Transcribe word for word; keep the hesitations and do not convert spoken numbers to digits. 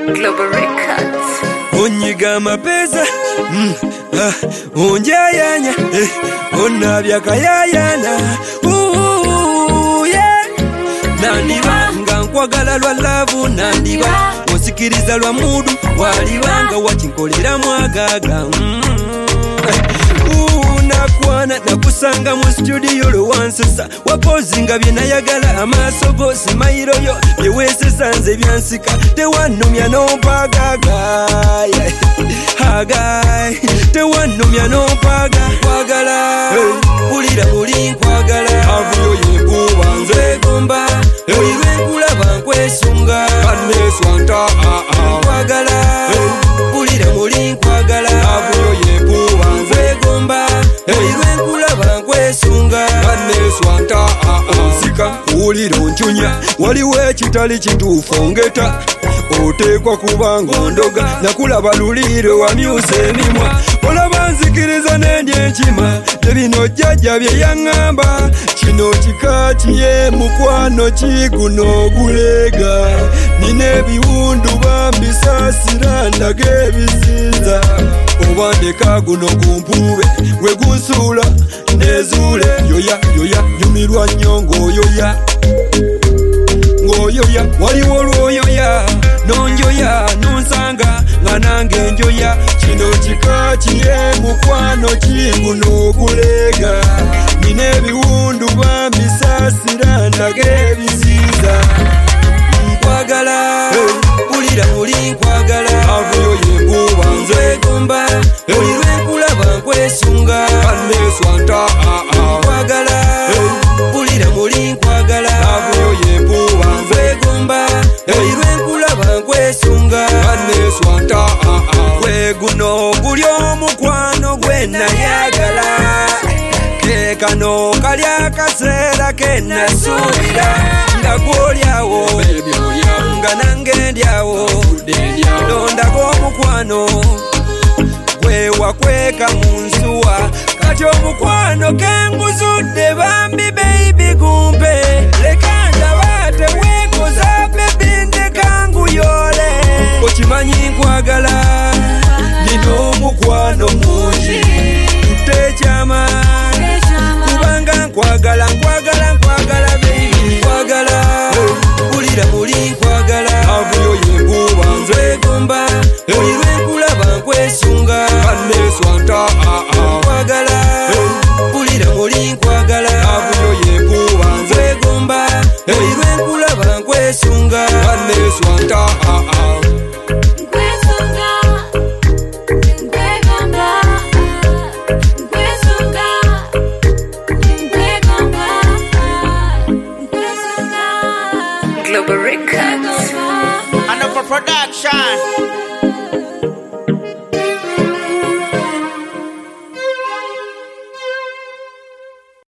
Global Records. Onyiga mapesa mm, ah, onjayanya eh, onabya kayayana ooh, yeah. Nandiba nga nkwagala lwa love, nandiba osikiriza lwa mudu, walibanga wakinkolera mwagaga mm, nakwana nakusanga mu studio lo wansesa wapozinga bye nayagala amaaso go simayiro yo byewesesa nze byansika tewanumya nompagaga hagai tewanumya nompaga kwagala ulira buli nkwagala avuyo yekuba nze gomba ulirwe nkulaba nkwesunga kaneswanta kwagala ulira buli nkwagala avuyo yekuba nze gomba ulirwe nkulaba nkwesunga kaneswanta nsika ulira onchunya waliwo ekitali kituufu ngeta oteekwa kubanga ondoga nakulaba luliro wamyusa emimwa olaba nzikiriza nendya enkima tebino jjajja bye yaŋŋamba kino kika kiye mukwano kiguno oguleega nina ebiwundu bambisaasira ndaga ebisinza oba ndeka guno gumpuube gwe gunsuula nezuule yoya yoya nyumirwa nnyo ng'oyoya ng'oyoya waliwo lw'oyoya nonjoya nonsanga nga nange njoya kino kika kiye mukwano kiguno oguleega nina ebiwundu bambisaasira ndaga ebisiiza nkwagala ulira muli nkwagala avuyo yenguba nze gomba ulirwe nkulaba nkwesunga kaneswanta nkwagala ulira muli nkwagala avuyo yenguba nze gomba ulirwe nkulaba nkwesunga kaneswanta gwe guno guli omukwano gwe nayagala kekano kali akaseera ke nasuubira nga gwolyawo nga nange ndyawo londako omukwano gwe wakweka mu nsuwa kati omukwano kenguzudde bambi baby gumpe leka ndaba tewekoza bebi ndekanguyole okimanyi nkwagala nina omukwano mungi tutekyama kubanga nkwagala nkwagala nkwagala baby nkwagala ulira muli nkwagala avuyo yenguba nze gomba ulirwe nkulaba nkwesunga kaneswanta nkwagala ulira muli nkwagala avuyo yenguba nze gomba ulirwe nkulaba nkwesunga kaneswanta Global Records. And for production.